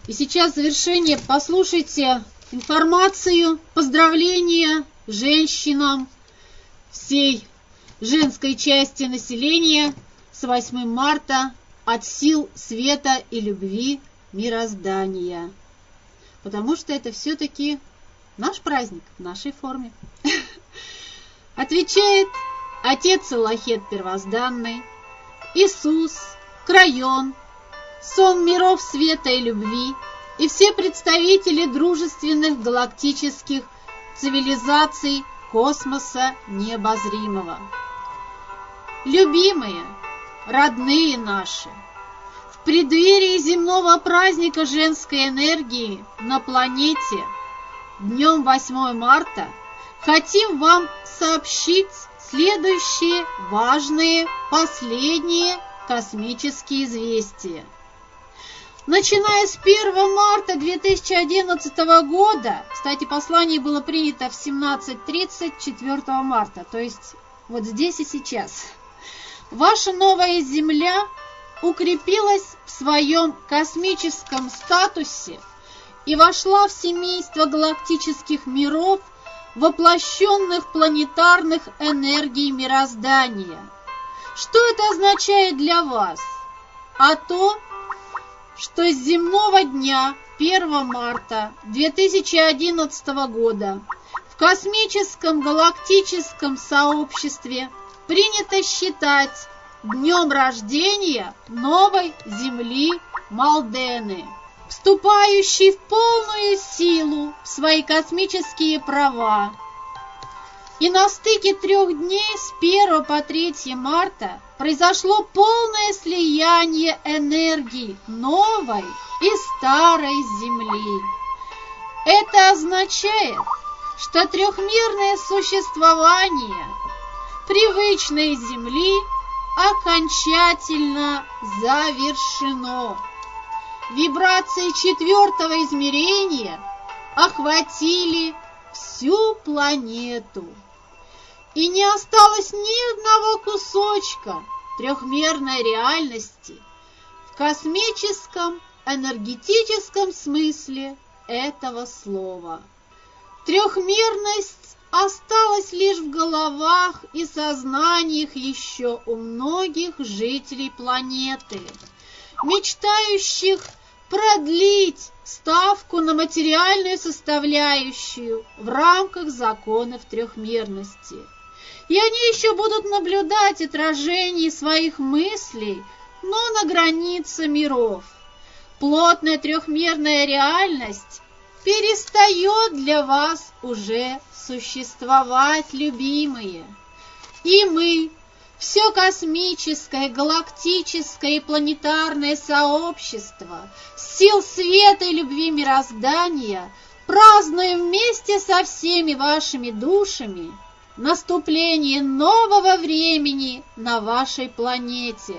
И сейчас в завершение послушайте информацию, поздравления женщинам всей женской части населения с 8 марта от сил света и любви мироздания. Потому что это все-таки наш праздник в нашей форме. Отвечает Отец Илохет Первозданный, Иисус, Крайон, Сон миров света и любви и все представители дружественных галактических цивилизаций космоса необозримого. Любимые, родные наши, в преддверии земного праздника женской энергии на планете днем 8 марта хотим вам сообщить следующие важные, последние космические известия. Начиная с 1 марта 2011 года, кстати, послание было принято в 17:30 4 марта, то есть вот здесь и сейчас, ваша новая Земля укрепилась в своем космическом статусе и вошла в семейство галактических миров, воплощенных планетарных энергий мироздания. Что это означает для вас? А то, что с земного дня 1 марта 2011 года в космическом галактическом сообществе принято считать днем рождения новой Земли Малдены, вступающей в полную силу в свои космические права. И на стыке 3 дней с 1 по 3 марта произошло полное слияние энергий новой и старой Земли. Это означает, что трехмерное существование привычной Земли окончательно завершено. Вибрации 4-го измерения охватили всю планету. И не осталось ни одного кусочка трехмерной реальности в космическом энергетическом смысле этого слова. Трехмерность осталась лишь в головах и сознаниях еще у многих жителей планеты, мечтающих продлить ставку на материальную составляющую в рамках законов трехмерности. И они еще будут наблюдать отражение своих мыслей, но на границе миров. Плотная трехмерная реальность перестает для вас уже существовать, любимые. И мы, все космическое, галактическое и планетарное сообщество сил света и любви мироздания празднуем вместе со всеми вашими душами наступление нового времени на вашей планете.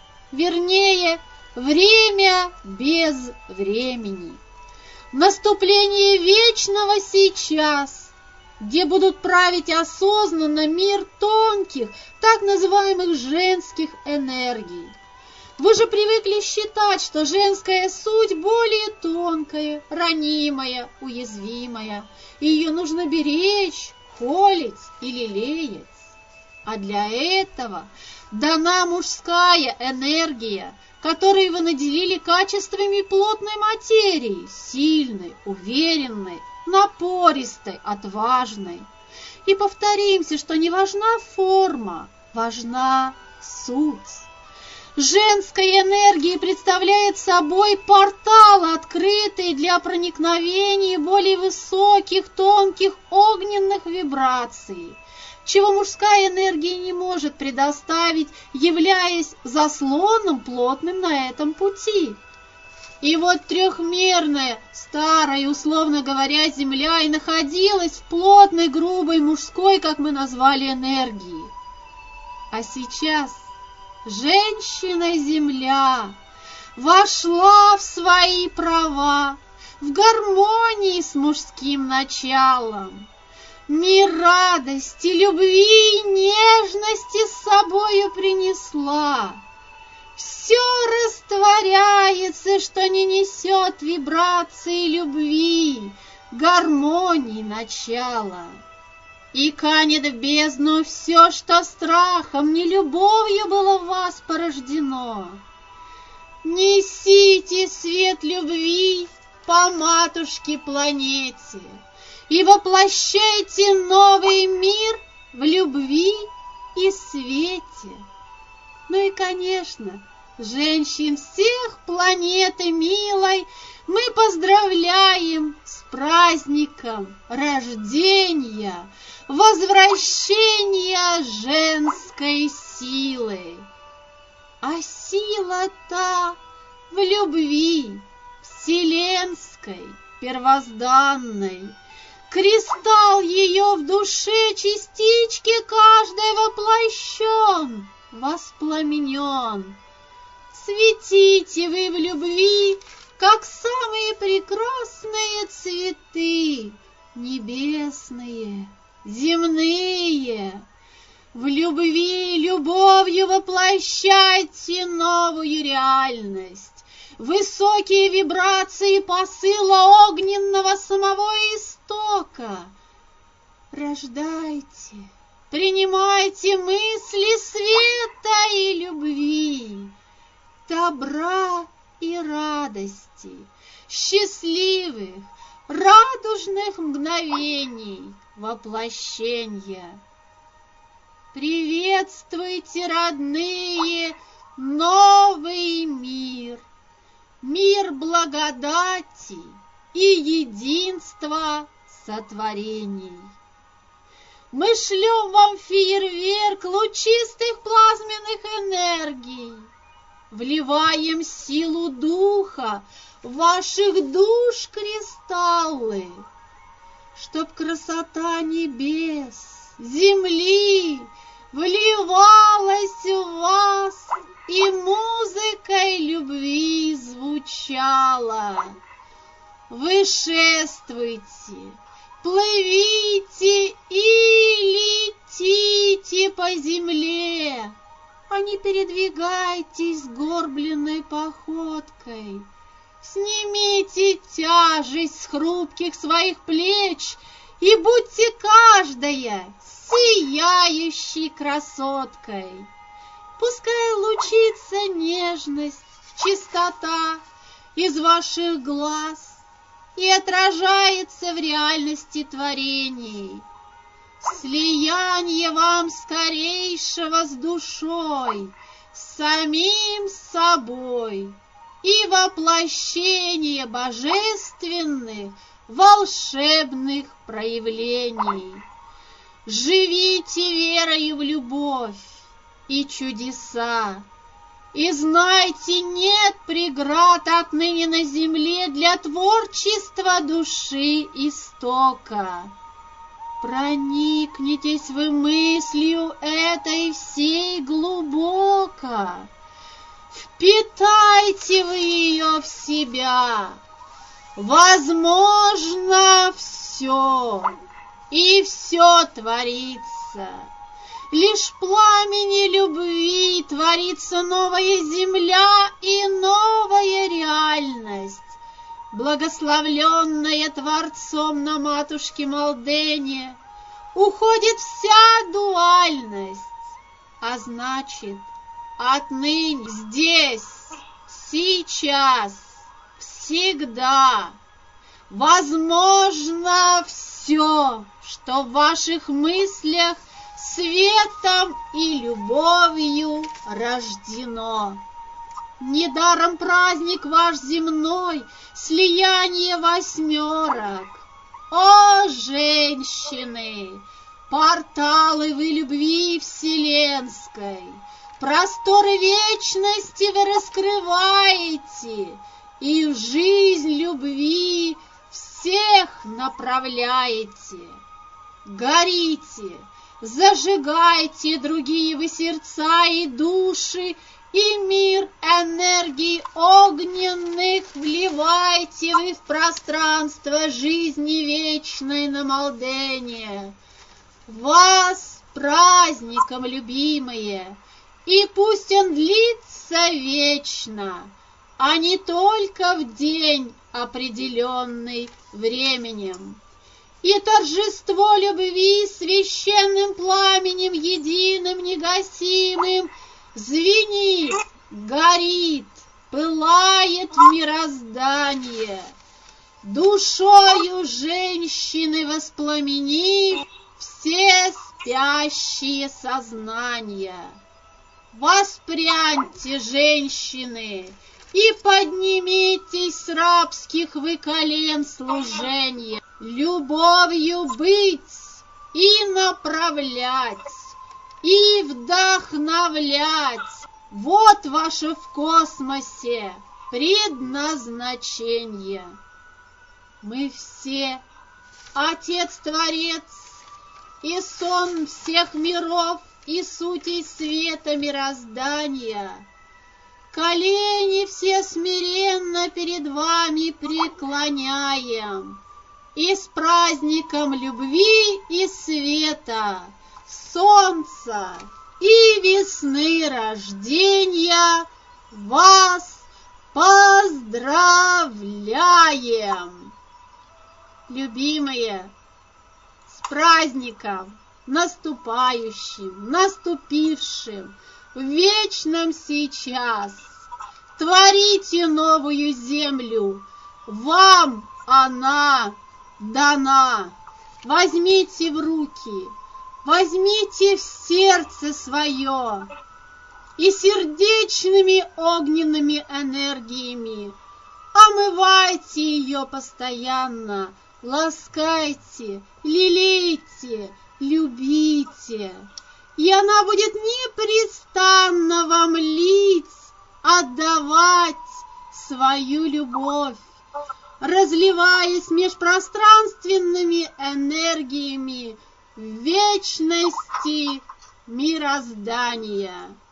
Вернее, время без времени. Наступление вечного сейчас, где будут править осознанно мир тонких, так называемых женских энергий. Вы же привыкли считать, что женская суть более тонкая, ранимая, уязвимая, и ее нужно беречь, холить и лелеять. А для этого дана мужская энергия, которой вы наделили качествами плотной материи, сильной, уверенной, напористой, отважной. И повторимся, что не важна форма, важна суть. Женская энергия представляет собой портал, открытый для проникновения более высоких, тонких, огненных вибраций, чего мужская энергия не может предоставить, являясь заслоном плотным на этом пути. И вот трехмерная, старая, условно говоря, Земля и находилась в плотной, грубой, мужской, как мы назвали, энергии. А сейчас женщина-Земля вошла в свои права, в гармонии с мужским началом. Мир радости, любви и нежности с собою принесла. Все растворяется, что не несет вибрации любви, гармонии начала. И канет в бездну все, что страхом, не любовью было в вас порождено. Несите свет любви по матушке планете и воплощайте новый мир в любви и свете. Ну и, конечно, женщин всех планеты милой мы поздравляем с праздником рождения, возвращения женской силы. А сила-то в любви вселенской, первозданной. Кристалл ее в душе частички каждой воплощен, воспламенен. Светите вы в любви, как самые прекрасные цветы, небесные, земные. В любви любовью воплощайте новую реальность, высокие вибрации посыла огненного самого истока. Рождайте, принимайте мысли света и любви, добра и радости, счастливых, радужных мгновений воплощения. Приветствуйте, родные, новый мир, мир благодати и единства сотворений. Мы шлем вам фейерверк лучистых плазменных энергий, вливаем силу духа в ваших душ кристаллы, чтоб красота небес, земли вливалась в вас и музыкой любви звучала. Вы шествуйте, плывите и летите по земле, а не передвигайтесь сгорбленной походкой. Снимите тяжесть с хрупких своих плеч и будьте каждая сияющей красоткой. Пускай лучится нежность, чистота из ваших глаз и отражается в реальности творений. Слияние вам скорейшего с душой, с самим собой и воплощение божественных волшебных проявлений. Живите верою в любовь и чудеса, и знайте, нет преград отныне на земле для творчества души истока. Проникнитесь вы мыслью этой всей глубоко, впитайте вы ее в себя. Возможно все, и все творится. Лишь в пламени любви творится новая земля и новая реальность, благословленная Творцом на матушке Малдене. Уходит вся дуальность, а значит, отныне, здесь, сейчас, всегда возможно все, что в ваших мыслях светом и любовью рождено. Недаром праздник ваш земной, слияние восьмерок. О, женщины, порталы вы любви вселенской, просторы вечности вы раскрываете и в жизнь любви всех направляете. Горите, зажигайте другие вы сердца и души, и мир энергий огненных вливайте вы в пространство жизни вечной на Малдене. Вас праздником, любимые, И пусть он длится вечно, а не только в день, определенный временем. И торжество любви священным пламенем единым негасимым звенит, горит, пылает в мироздание, душою женщины воспламенив все спящие сознания. Воспряньте, женщины, и поднимитесь с рабских вы колен служения, любовью быть и направлять, и вдохновлять. Вот ваше в космосе предназначение. Мы все Отец-Творец и сон всех миров, и сутей света мироздания. Колени все смиренно перед вами преклоняем, и с праздником любви и света, солнца и весны рождения вас поздравляем! Любимые, с праздником наступающим, наступившим, в вечном сейчас. Творите новую землю, вам она дана. Возьмите в руки, возьмите в сердце свое и сердечными огненными энергиями омывайте ее постоянно, ласкайте, лелейте, любите, и она будет непрестанно вам лить, отдавать свою любовь, разливаясь межпространственными энергиями в вечности мироздания.